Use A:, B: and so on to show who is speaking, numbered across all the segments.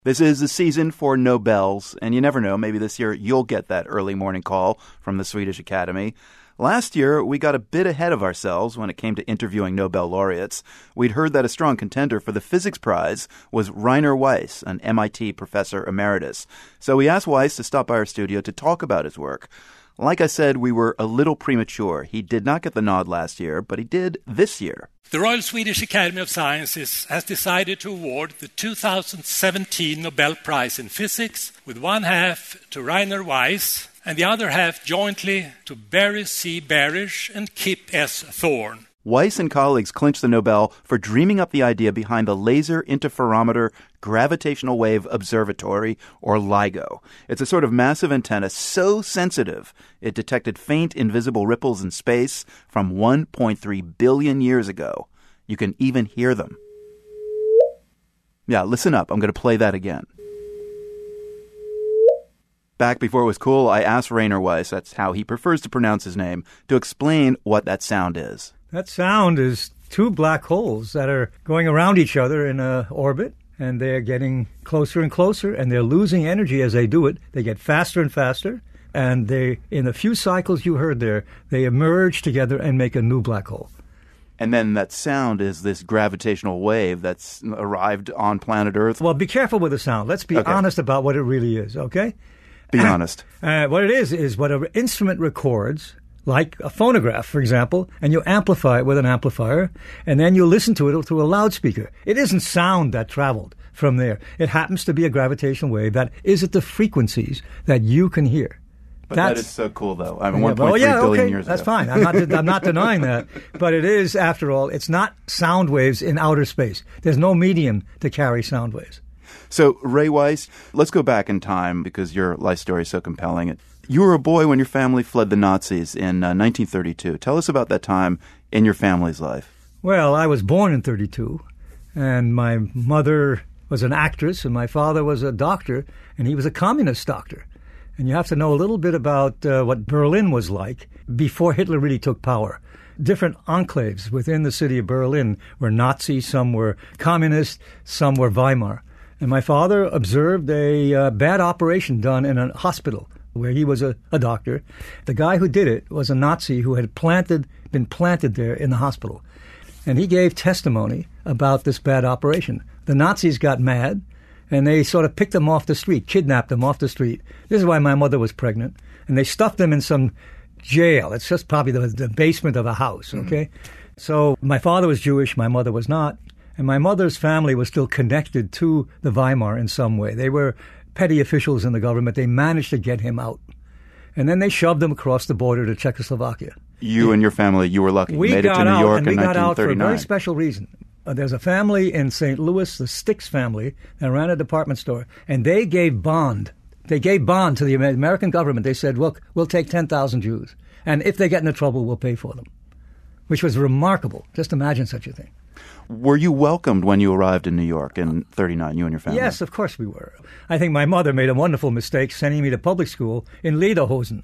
A: This is the season for Nobels, and you never know, maybe this year you'll get that early morning call from the Swedish Academy. Last year, we got a bit ahead of ourselves when it came to interviewing Nobel laureates. We'd heard that a strong contender for the Physics Prize was Rainer Weiss, an MIT professor emeritus. So we asked Weiss to stop by our studio to talk about his work. Like I said, we were a little premature. He did not get the nod last year, but he did this year.
B: The Royal Swedish Academy of Sciences has decided to award the 2017 Nobel Prize in Physics, with one half to Rainer Weiss and the other half jointly to Barry C. Barish and Kip S. Thorne.
A: Weiss and colleagues clinched the Nobel for dreaming up the idea behind the Laser Interferometer Gravitational Wave Observatory, or LIGO. It's a sort of massive antenna so sensitive it detected faint invisible ripples in space from 1.3 billion years ago. You can even hear them. Yeah, listen up. I'm going to play that again. Back before it was cool, I asked Rainer Weiss, that's how he prefers to pronounce his name, to explain what that sound is.
C: That sound is two black holes that are going around each other in an orbit, and they're getting closer and closer, and they're losing energy as they do it. They get faster and faster, and they, in the few cycles you heard there, they emerge together and make a new black hole.
A: And then that sound is this gravitational wave that's arrived on planet Earth.
C: Well, be careful with the sound. Let's be honest about what it really is, okay?
A: Be honest.
C: What it is what an instrument records, like a phonograph, for example, and you amplify it with an amplifier, and then you listen to it through a loudspeaker. It isn't sound that traveled from there. It happens to be a gravitational wave that is at the frequencies that you can hear.
A: But that is so cool, though. I mean, 1.3 billion years ago.
C: That's fine. I'm not denying that. But it is, after all, it's not sound waves in outer space. There's no medium to carry sound waves.
A: So, Ray Weiss, let's go back in time because your life story is so compelling. You were a boy when your family fled the Nazis in 1932. Tell us about that time in your family's life.
C: Well, I was born in 32, and my mother was an actress, and my father was a doctor, and he was a communist doctor. And you have to know a little bit about what Berlin was like before Hitler really took power. Different enclaves within the city of Berlin were Nazi, some were communist, some were Weimar. And my father observed a bad operation done in a hospital where he was a doctor. The guy who did it was a Nazi who had been planted there in the hospital. And he gave testimony about this bad operation. The Nazis got mad, and they sort of picked him off the street, kidnapped him off the street. This is why my mother was pregnant. And they stuffed him in some jail. It's just probably the basement of a house, okay? So my father was Jewish, my mother was not. And my mother's family was still connected to the Weimar in some way. They were petty officials in the government. They managed to get him out. And then they shoved him across the border to Czechoslovakia.
A: You and your family, you were lucky. You made it to New York in 1939. We got out for a very special
C: reason. There's a family in St. Louis, the Stix family, that ran a department store, and they gave bond. They gave bond to the American government. They said, look, we'll take 10,000 Jews, and if they get into trouble, we'll pay for them, which was remarkable. Just imagine such a thing.
A: Were you welcomed when you arrived in New York in 39, you and your family?
C: Yes, of course we were. I think my mother made a wonderful mistake sending me to public school in Lederhosen.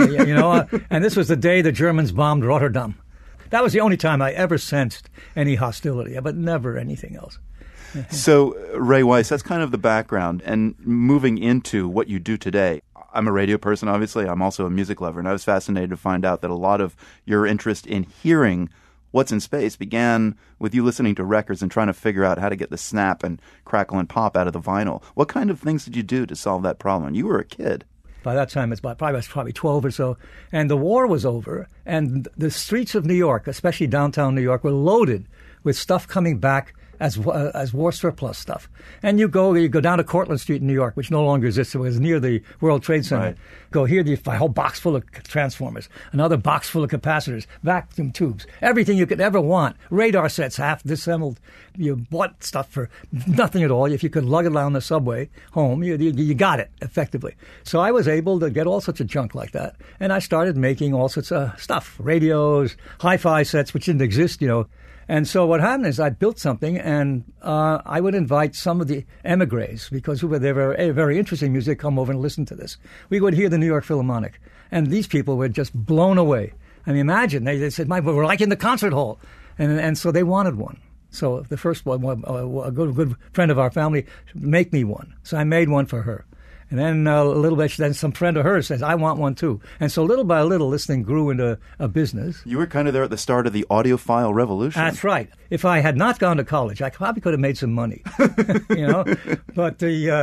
C: And this was the day the Germans bombed Rotterdam. That was the only time I ever sensed any hostility, but never anything else.
A: So, Ray Weiss, that's kind of the background. And moving into what you do today, I'm a radio person, obviously. I'm also a music lover. And I was fascinated to find out that a lot of your interest in hearing what's in space began with you listening to records and trying to figure out how to get the snap and crackle and pop out of the vinyl. What kind of things did you do to solve that problem? You were a kid.
C: By that time, I was probably 12 or so. And the war was over. And the streets of New York, especially downtown New York, were loaded with stuff coming back as war surplus stuff. And you go down to Cortlandt Street in New York, which no longer exists. It was near the World Trade Center. Right. Go here, you find a whole box full of transformers, another box full of capacitors, vacuum tubes, everything you could ever want. Radar sets, half disassembled. You bought stuff for nothing at all. If you could lug it down the subway home, you got it, effectively. So I was able to get all sorts of junk like that. And I started making all sorts of stuff, radios, hi-fi sets, which didn't exist, And so what happened is I built something, and I would invite some of the emigres, because they were very interesting music, come over and listen to this. We would hear the New York Philharmonic, and these people were just blown away. I mean, imagine, they said, we're like in the concert hall. And so they wanted one. So the first one, a good friend of our family, make me one. So I made one for her. And then a little bit, then some friend of hers says, I want one too. And so little by little, this thing grew into a business.
A: You were kind of there at the start of the audiophile revolution.
C: That's right. If I had not gone to college, I probably could have made some money, But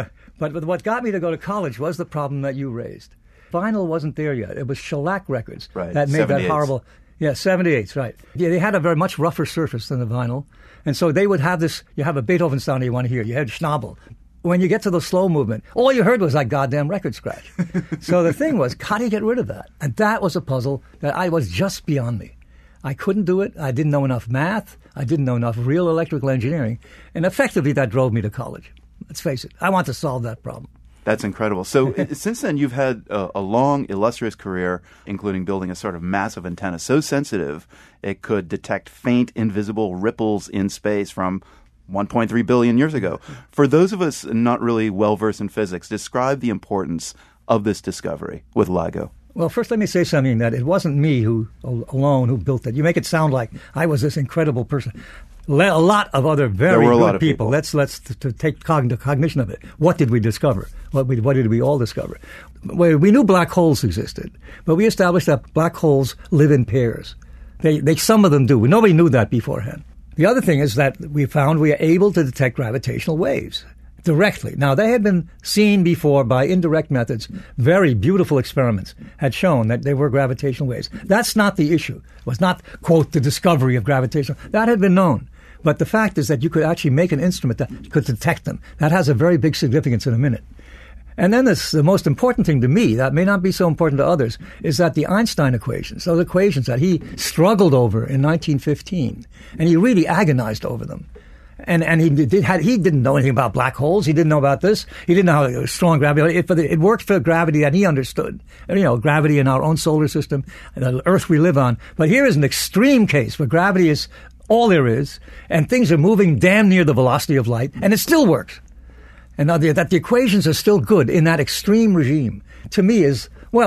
C: what got me to go to college was the problem that you raised. Vinyl wasn't there yet. It was shellac records that made
A: 78s.
C: that horrible. Yeah, 78s, right. Yeah, they had a very much rougher surface than the vinyl. And so they would have this, you have a Beethoven sound you want to hear. You had Schnabel. When you get to the slow movement, all you heard was that goddamn record scratch. So the thing was, how do you get rid of that? And that was a puzzle that was just beyond me. I couldn't do it. I didn't know enough math. I didn't know enough real electrical engineering. And effectively, that drove me to college. Let's face it. I want to solve that problem.
A: That's incredible. So since then, you've had a long, illustrious career, including building a sort of massive antenna so sensitive it could detect faint, invisible ripples in space from 1.3 billion years ago. For those of us not really well-versed in physics, describe the importance of this discovery with LIGO.
C: Well, first let me say something that it wasn't me alone who built it. You make it sound like I was this incredible person. A lot of other very good people. Let's to take cognition of it. What did we discover? What did we all discover? We knew black holes existed, but we established that black holes live in pairs. They some of them do. Nobody knew that beforehand. The other thing is that we found we are able to detect gravitational waves directly. Now, they had been seen before by indirect methods. Very beautiful experiments had shown that they were gravitational waves. That's not the issue. It was not, quote, the discovery of gravitational. That had been known. But the fact is that you could actually make an instrument that could detect them. That has a very big significance in a minute. And then the most important thing to me, that may not be so important to others, is that the Einstein equations, those equations that he struggled over in 1915, and he really agonized over them. And he didn't know anything about black holes. He didn't know about this. He didn't know how strong gravity. It worked for gravity that he understood. Gravity in our own solar system, the Earth we live on. But here is an extreme case where gravity is all there is, and things are moving damn near the velocity of light, and it still works. And that the equations are still good in that extreme regime, to me it's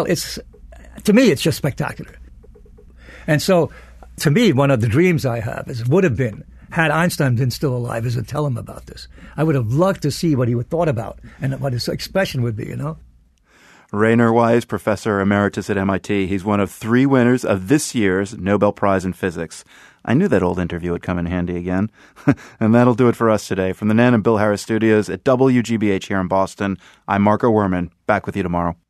C: just spectacular. And so, to me, one of the dreams I have would have been, had Einstein been still alive, is to tell him about this. I would have loved to see what he would thought about and what his expression would be,
A: Rainer Weiss, Professor Emeritus at MIT. He's one of 3 winners of this year's Nobel Prize in Physics. I knew that old interview would come in handy again. And that'll do it for us today. From the Nan and Bill Harris studios at WGBH here in Boston, I'm Marco Werman. Back with you tomorrow.